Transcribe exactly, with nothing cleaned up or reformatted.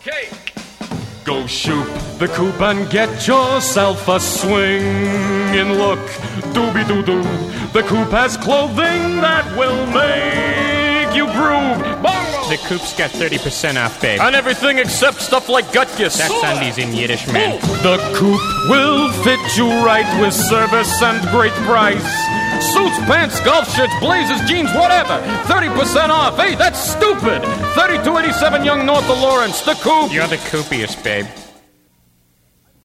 Okay. Go shoot the coop and get yourself a swingin' look. Doobie-doo-doo. The coop has clothing that will make you groove. Bongo! The coop's got thirty percent off, babe. On everything except stuff like Gutkiss. That's undies in Yiddish, man. The coop will fit you right with service and great price. Suits, pants, golf shirts, blazers, jeans, whatever. thirty percent off. Hey, that's stupid. thirty-two eighty-seven Young North of Lawrence. The coop. You're the coopiest, babe.